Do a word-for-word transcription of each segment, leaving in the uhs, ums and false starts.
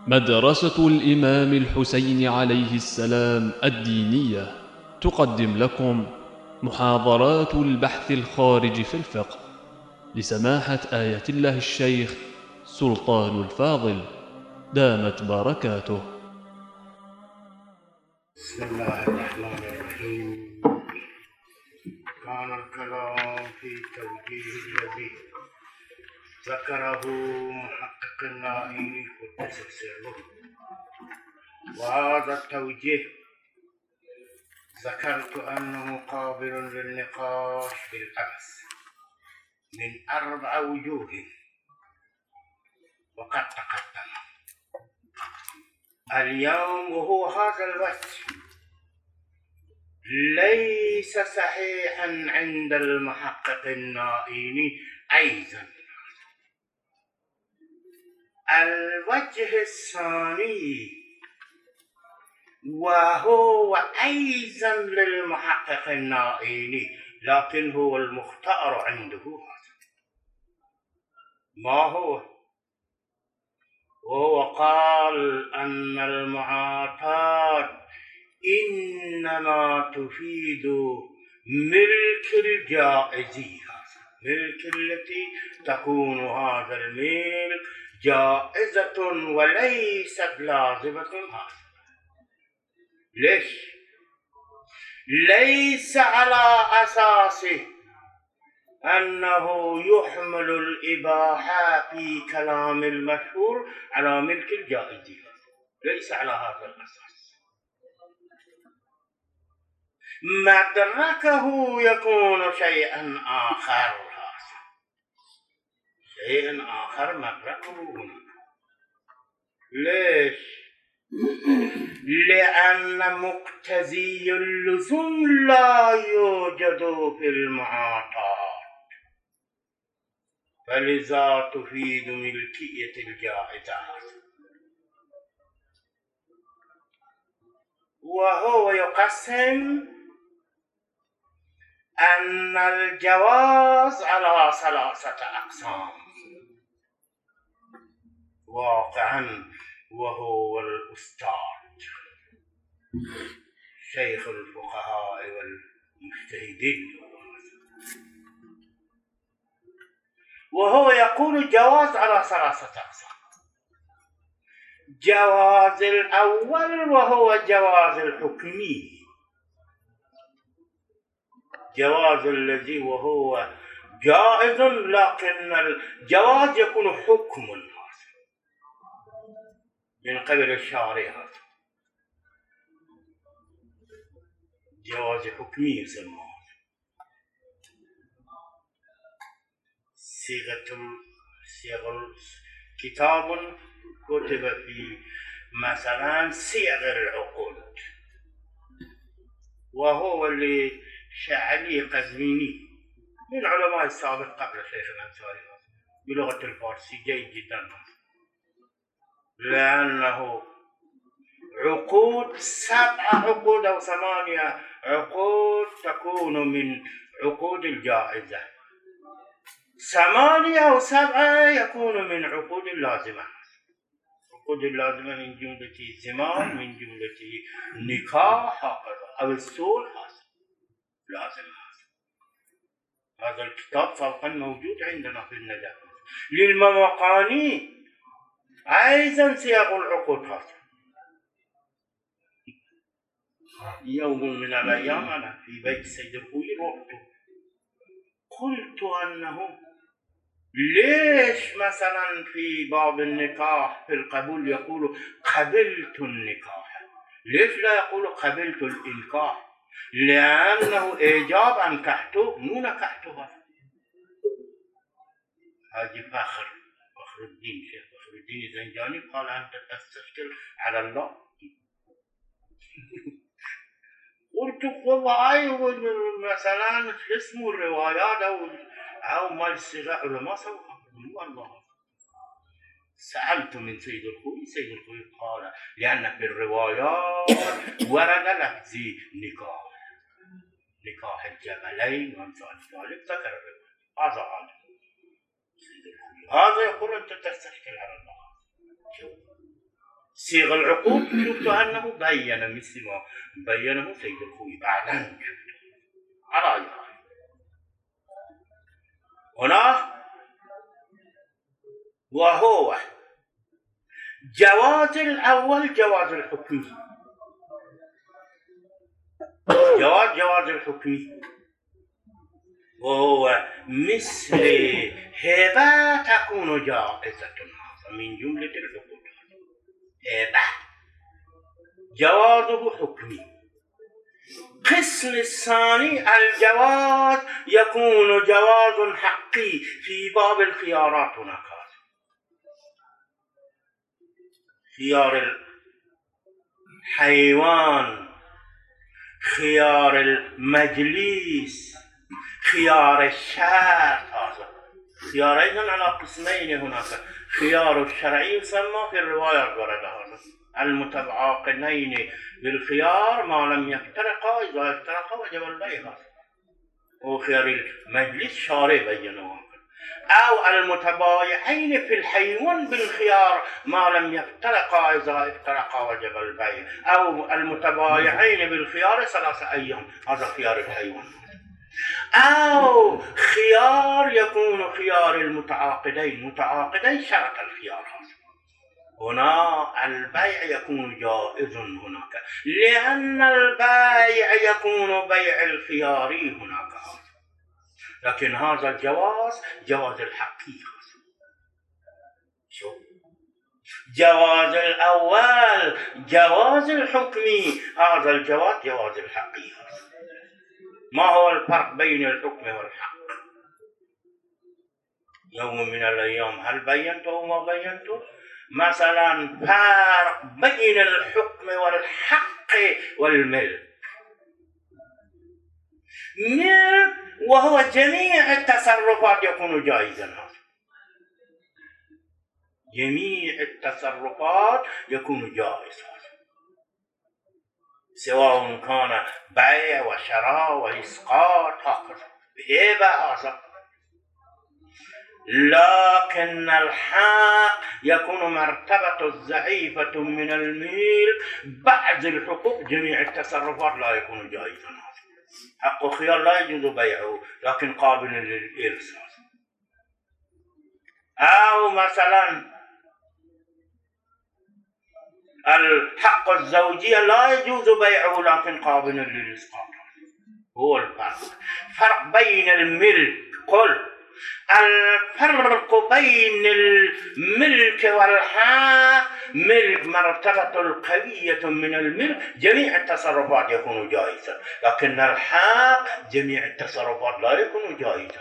مدرسة الإمام الحسين عليه السلام الدينية تقدم لكم محاضرات البحث الخارج في الفقه لسماحة آية الله الشيخ سلطان الفاضل دامت بركاته. بسم الله الرحمن الرحيم. كان الكلام في توجيه الذي ذكره محقق النائي قدس سره، وهذا التوجيه ذكرت أنه قابل للنقاش بالأمس من أربع وجوه، وقد تقدم اليوم وهو هذا الوجه ليس صحيحا عند المحقق النائي أيضا. الوجه الثاني وهو أيضا للمحقق النائي لكن هو المختار عنده، ما هو؟ وهو قال أن المعاطاة إنما تفيد ملك الجائزية، ملك التي تكون هذا الملك جائزة وليست لازمة. هذا ليش؟ ليس على أساس أنه يحمل الإباحة في كلام المشهور على ملك الجائزية، ليس على هذا الأساس. مدركه يكون شيئا آخر، شيء آخر مدركه هنا. ليش؟ لأن مقتضي اللزوم لا يوجد في المعاطاة، فلذا تفيد ملكية الجائزات. وهو يقسم أن الجواز على ثلاثة أقسام واقعا، وهو الأستاذ شيخ الفقهاء والمجتهدين، وهو يقول الجواز على ثلاثة أقسام. جواز الأول وهو جواز الحكمي، جواز الذي وهو جائز لكن الجواز يكون حكم من قبل الشارع، جواز حكمي يسمى. صيغة صيغ كتاب كتب في مثلا صيغ العقود، وهو اللي شعلي قزويني من علماء السابق قبل شيخ الأنصاري بلغة الفارسي جيد جدا، لأنه عقود سبع عقود أو ثمانية عقود تكون من عقود الجائزة، ثمانية أو سبعة يكون من عقود اللازمة. عقود اللازمة من جملة الزمان، من جملة نكاح أو الصلح لازم. هذا الكتاب سابقا موجود عندنا في الندى. للمواقاني أيضا صيغ العقود هذا. يوم من الأيام أنا في بيت سيد الخوي رحت قلت أنه ليش مثلا في باب النكاح في القبول يقول قبلت النكاح، ليش لا يقول قبلت الإنكاح؟ لأنه إيجاب أنكحته مو نكحته. هذه فخر فخر الدين شيخ فخر الدين الزنجاني قال أنت تستشكل على الله. قلت والله مثلا اسمه الروايات أو أو مال الصيغة علماء سووا الله. سألت من سيد الخوي، سيد الخوي قال لأن في الروايات ورد لفظ نكاح نكاح الجبلين وأمثال ذلك، ذكر الرواية. هذا قال سيد الخوي، هذا يقول أنت تستشكل على الله. صيغ العقود شفت أنه بين مثل ما بينه سيد الخوي بعدين على يعني. هنا وهو جواز الأول جواز الحكمي، جواز جواز الحكمي وهو مثل هبة تكون جائزة من جملة العقود. هبة جوازه حكمي. قسم الثاني الجواز يكون جواز حقي في باب الخيارات. هناك خيار الحيوان، خيار المجلس، خيار الشرط. هذا خيار أيضا على قسمين. هناك خيار الشرعي يسمى في الروايات ورد هذا المتعاقدين بالخيار ما لم يفترقا، إذا افترقا وجب البيع. وخيار المجلس شارع بينه. أو المتبايعين في الحيوان بالخيار ما لم يفترقا، إذا افترقا وجب البيع. أو المتبايعين بالخيار ثلاثة أيام، هذا خيار الحيوان. أو خيار يكون خيار المتعاقدين، متعاقدين شرط الخيار. هنا البيع يكون جائز هناك، لأن البيع يكون بيع الخياري هناك. لكن هذا الجواز جواز الحقيقة. شو جواز الأول جواز الحكمي، هذا الجواز جواز الحقيقة. ما هو الفرق بين الحكم والحق؟ يوم من الأيام هل بينته وما بينته؟ مثلا فرق بين الحكم والحق والملك. ملك وهو جميع التصرفات يكون جائزا، جميع التصرفات يكون جائزا، سواء كان بيع وشراء وإسقاط هكذا بهبة هذا. لكن الحق يكون مرتبة ضعيفة من الميل. بعض الحقوق جميع التصرفات لا يكون جائزا. حق خيار لا يجوز بيعه لكن قابل للإرث. أو مثلا الحق الزوجية لا يجوز بيعه لكن قابل للإسقاط. هو الفرق. فرق بين الملك. قل الفرق بين الملك والحق، ملك مرتبة القوية من الملك، جميع التصرفات يكون جائزا، لكن الحق جميع التصرفات لا يكون جائزا.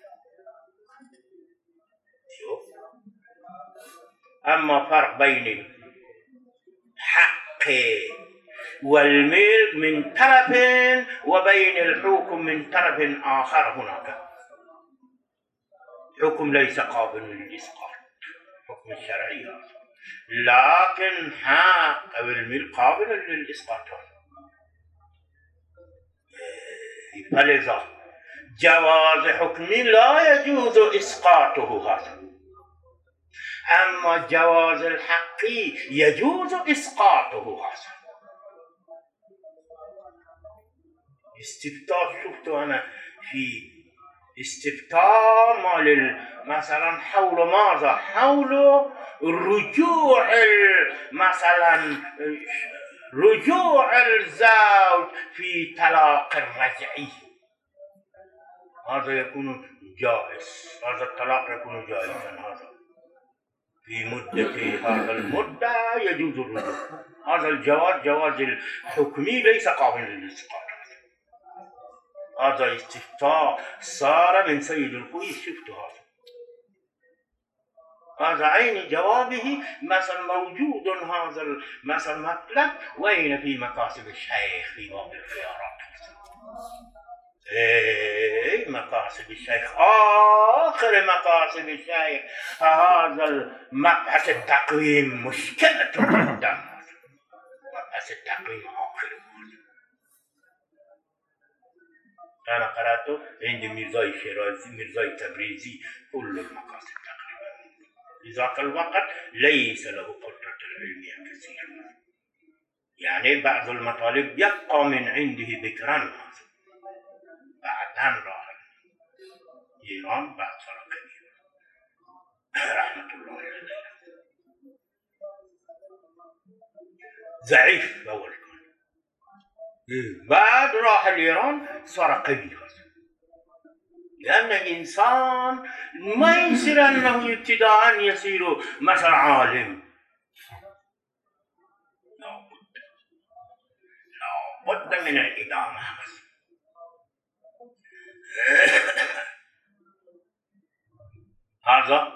أما فرق بين الحق والملك من طرف وبين الحكم من طرف آخر. هناك حكم ليس قابل للإسقاط، حكم الشرعي، لكن حق أو الملك قابل للإسقاط. فلذا جواز حكم لا يجوز إسقاطه هذا، أما جواز الحق يجوز إسقاطه هذا. استفتاء شفت أنا في استفتاء مال مثلا حول ماذا؟ حول رجوع مثلا رجوع الزوج في طلاق الرجعي، هذا يكون جائز، هذا الطلاق يكون جائزا. هذا في مدة هذا المدة يجوز الرجوع. هذا الجواز جواز الحكمي ليس قابل للإسقاط. هذا استفتاء صار من سيد الخوي. شفت هذا هذا عين جوابه. مثلا موجود هذا مثلا مطلب وين في مكاسب الشيخ في باب الخيارات. ايه مكاسب الشيخ، آخر مكاسب الشيخ هذا المبحث التقويم. مشكلة جدا مبحث التقويم آخر. أنا قرأته عند ميرزاي شيرازي ميرزاي تبريزي كل المقاصد تقريبا. في ذاك الوقت ليس له قدرة علمية كثيرة. يعني بعض المطالب يبقى من عنده بكرا، بعدها راح إيران بعد صار كبير رحمة الله عليه. ضعيف أول كان، بعد راح لإيران صار كبير، لأن إنسان ما يصير أنه ابتداء يصير مثلا عالم، لابد لابد من الإدامة. هذا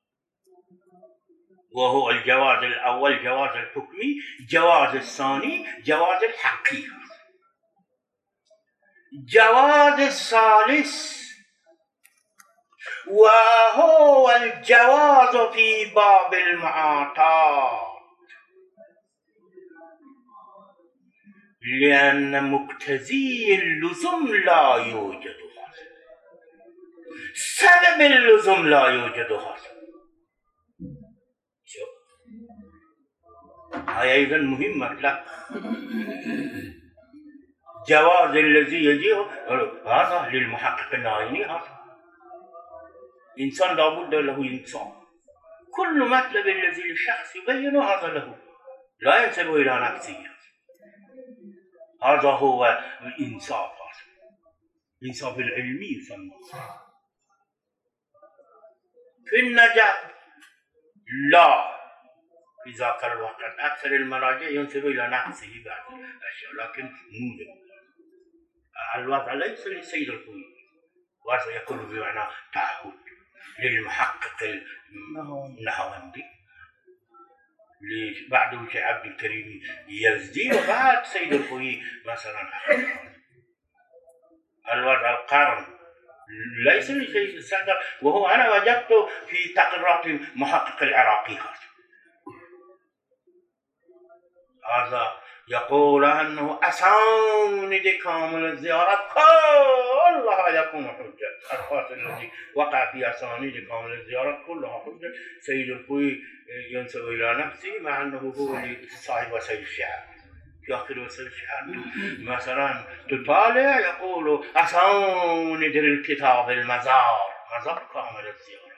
وهو الجواز الأول جواز الحكمي، جواز الثاني جواز الحقيقة. جواز الثالث وهو الجواز في باب المعاطاة، لأن مقتضي اللزوم لا يوجد، سبب اللزوم لا يوجد. هذا هاي أيضا مهمة. لا جواز الذي يجي هذا للمحقق النايني، هذا إنسان لابد له إنسان، كل مطلب الذي للشخص يبين هذا له، لا ينسب إلى نفسه. هذا هو الإنصاف، الإنصاف العلمي يسمى. في النجاة لا، في ذاك الوقت أكثر المراجع ينسب إلى نفسه بعض الأشياء، لكن مو الوضع ليس لسيد القوي، وهذا يقول بمعنى تعهد للمحقق النهاوندي بعده عبد الكريم يزدي، وبعد سيد القوي مثلا الوضع القرن ليس لسيد السعدر، وهو أنا وجدته في تقريرات محقق العراقي. هذا يقول أنه أساند كامل الزيارات كلها يكون حجة، الخاص الذي وقع في أسانيد كامل الزيارات كلها حجة. سيد القوي ينسب إلى نفسه مع أنه هو صاحب وسائل الشعر، في آخر وسائل الشعر مثلا تطالع يقول أساند الكتاب المزار، مزار كامل الزيارات.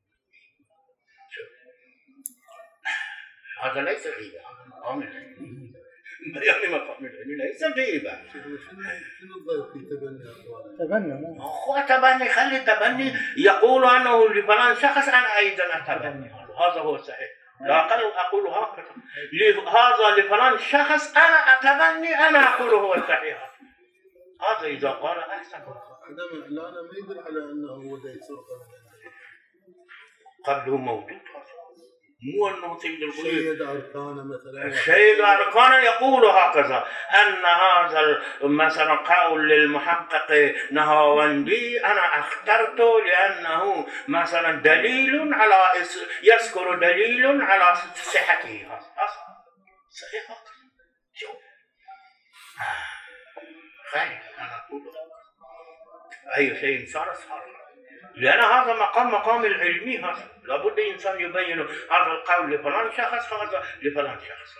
هذا ليس غيبة، هذا مقام العلم، يعني مقام العلم ليس غيبة. شنو الضيف في تبني أقواله؟ تبني هو تبني، خلي تبني يقول أنه لفلان شخص أنا أيضا أتبني، هذا هو الصحيح. لا أقل أقول هكذا، هذا لفلان شخص أنا أتبني، أنا أقول هو الصحيح. هذا إذا قال أحسن. عندما لا أنا ما يدل على أنه هو ذي سرقة قبله موجود، مو أنه سيد القوي سيد أركان مثلا، سيد أركان يقول هكذا أن هذا مثلا قول للمحقق نهاوندي أنا اخترته لأنه مثلا دليل على يذكر دليل على صحته. هذا صحيح. شوف خير أنا أقول أي شيء صار صار، لأن هذا مقام مقام العلمي، هذا لابد إنسان يبين هذا القول لفلان شخص، هذا لفلان شخص.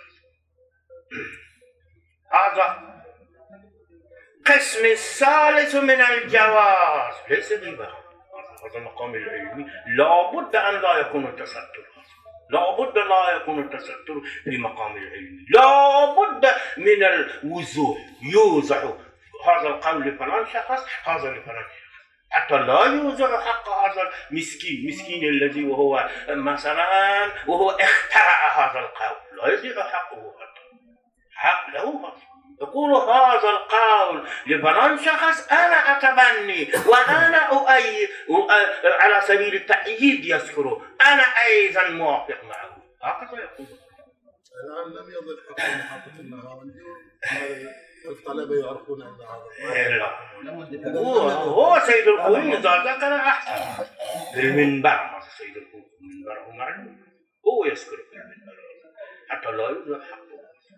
هذا قسم الثالث من الجواز ليس غيبة، هذا مقام العلمي لابد أن لا يكون التستر، لابد لا يكون التستر في مقام العلمي، لابد من الوضوح، يوضح هذا القول لفلان شخص، هذا لفلان شخص، حتى لا يوزع حق هذا المسكين، مسكين الذي وهو مثلا وهو اخترع هذا القول، لا يوزع حقه، حق له. يقول هذا القول لفلان شخص أنا أتبني وأنا أؤيد على سبيل التأييد يذكره، أنا أيضا موافق معه، هكذا يقول. الآن لم يضل حق المحقق النهاوندي، الطلبة يعرفون أن هذا هو هو سيد القوي ذاك كان أحسن بالمنبر. هذا سيد القوي المنبر هو معلوم، هو يذكر في المنبر حتى لا يوجد حقه.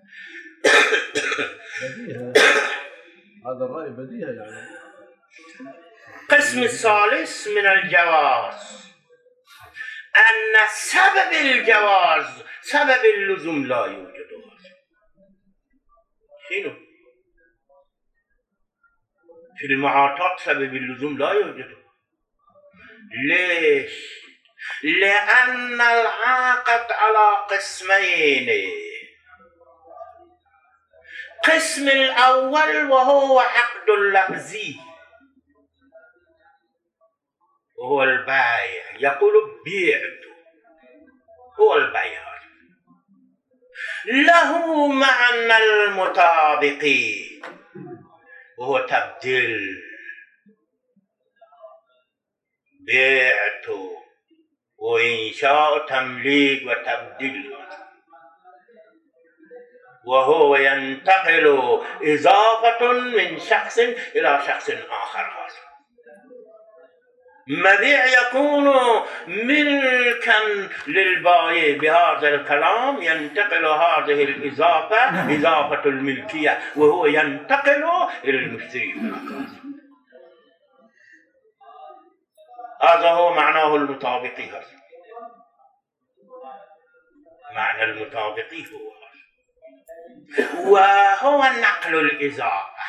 هذا الرأي بديهي يعني. قسم الثالث من الجواز أن سبب الجواز سبب اللزوم لا يوجد، شنو؟ في المعاطاة سبب اللزوم لا يوجد. ليش؟ لأن العقد على قسمين. قسم الأول وهو عقد لفظي وهو البيع، يقول بعت، هو البيع، له معنى المطابق وهو تبديل. بعت وإنشاء تمليك وتبديل، وهو ينتقل إضافة من شخص إلى شخص آخر. مبيع يكون ملكا للبائع بهذا الكلام، ينتقل هذه الإضافة إضافة الملكية وهو ينتقل إلى المشتري. هذا هو معناه المطابقي. معنى المطابقي هو وهو نقل الإضافة.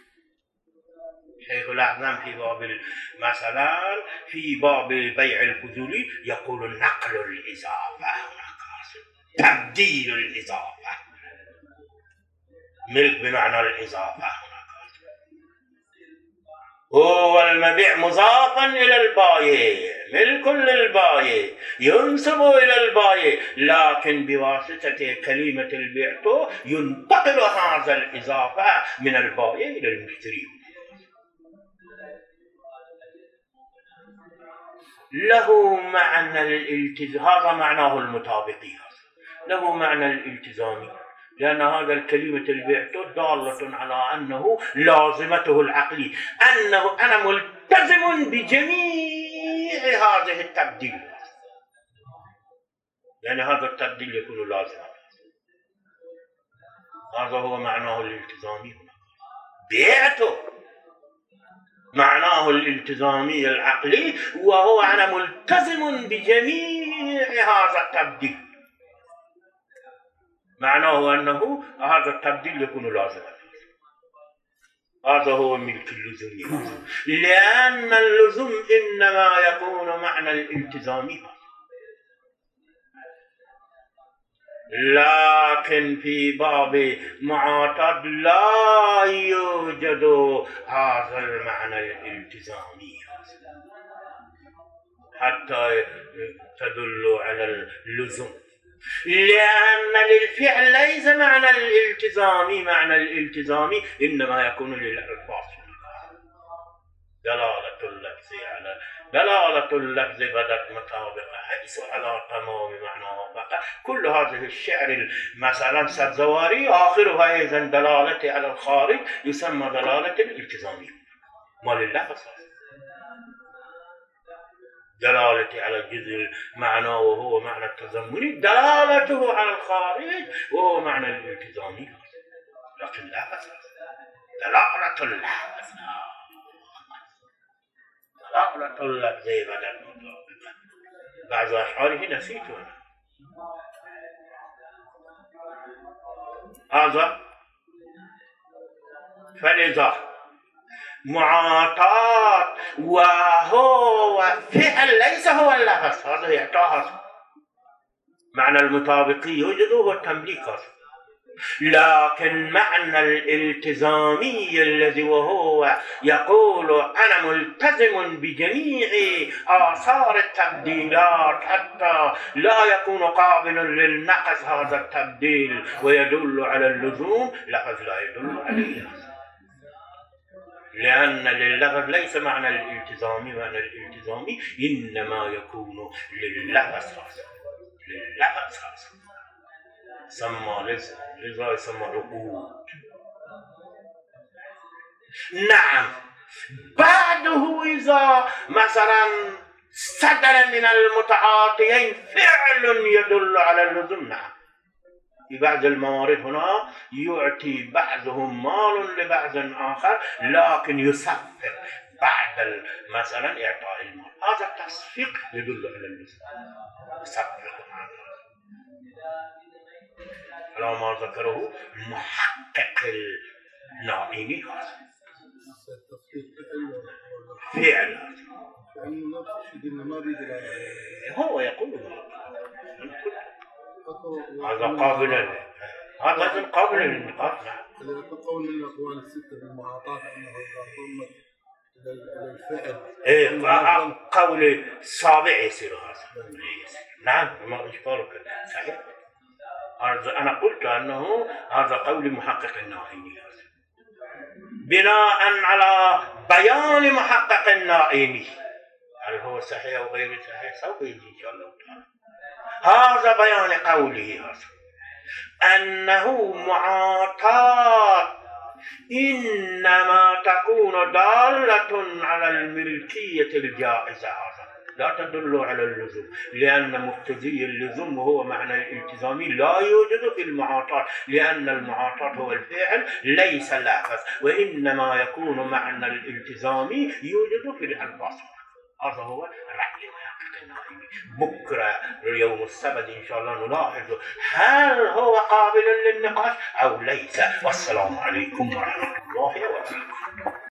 شيخ الأعظم في باب مثلا في باب البيع الفضولي يقول نقل الإضافة، تبديل الإضافة، ملك بمعنى الإضافة. هو المبيع مضافا إلى البائع، ملك للبائع، ينسب إلى البائع، لكن بواسطة كلمة البيع ينتقل هذا الإضافة من البائع إلى المشتري. له معنى الالتزام، هذا معناه المطابقي، له معنى الالتزامي، لأن هذا الكلمة البيع دالة على أنه لازمته العقلي، أنه أنا ملتزم بجميع هذه التبديل، يعني هذا التبديل يكون لازما. هذا هو معناه الالتزامي. بيعته معناه الالتزامي العقلي، وهو أنا ملتزم بجميع هذا التبديل، معناه أنه هذا التبديل يكون لازما. هذا هو ملك اللزوم، لأن اللزوم إنما يكون معنى الالتزامي، لكن في باب معاطاة لا يوجد هذا المعنى الالتزامي حتى تدل على اللزوم، لأن للفعل ليس معنى الالتزامي، معنى الالتزامي إنما يكون للألفاظ، دلالة اللفظ على دلالة اللفظ بدت مطابقة حيث على تمام معناه فقط. كل هذه الشعر مثلا سبزواري آخرها أيضا دلالة على الخارج يسمى دلالة الالتزامي، ما لللفظ دلالة على جزء المعنى وهو معنى التزمني، دلالته على الخارج وهو معنى الالتزامي، لكن لا أساس دلالة اللفظ دلالة اللفظ بدل مطابقة. بعض أشعاره نسيته أنا. هذا فلذا معاطاة وهو فعل ليس هو اللفظ، هذا يعطاه معنى المطابقي يوجد هو التمليك، لكن معنى الالتزامي الذي وهو يقول أنا ملتزم بجميع آثار التبديلات حتى لا يكون قابل للنقص هذا التبديل ويدل على اللزوم، لفظ لا يدل عليه، لأن لللفظ ليس معنى الالتزامي، معنى الالتزامي إنما يكون لللفظ لللفظ سمى لذا يسمى عقود. نعم، بعده إذا مثلا صدر من المتعاطيين فعل يدل على اللزوم، نعم، في بعض الموارد هنا يعطي بعضهم مال لبعض آخر لكن يصفق بعد مثلا إعطاء المال، هذا التصفيق يدل على اللزوم، يصفق على ما ذكره محقق النائمي هذا فعل هو يقول هذا قابل هذا قابل للنقاش. إذا قول من الأقوال الستة بالمعاطاة أنه ضمت للفعل. إيه قول السابع يصير هذا. نعم ما إشكالك صحيح. أنا قلت أنه هذا قول محقق النائمي بناء على بيان محقق النائمي. هل هو صحيح أو غير صحيح سوف يجي إن شاء الله تعالى. هذا بيان قوله هذا أنه معاطاة إنما تكون دالة على الملكية الجائزة، هذا لا تدل على اللزوم، لأن مقتضي اللزوم وهو معنى الالتزامي لا يوجد في المعاطاة، لأن المعاطاة هو الفعل ليس اللفظ، وإنما يكون معنى الالتزامي يوجد في الألفاظ. هذا هو رأي محقق النائمي. بكرة يوم السبت إن شاء الله نلاحظ هل هو قابل للنقاش أو ليس. والسلام عليكم ورحمة الله وبركاته.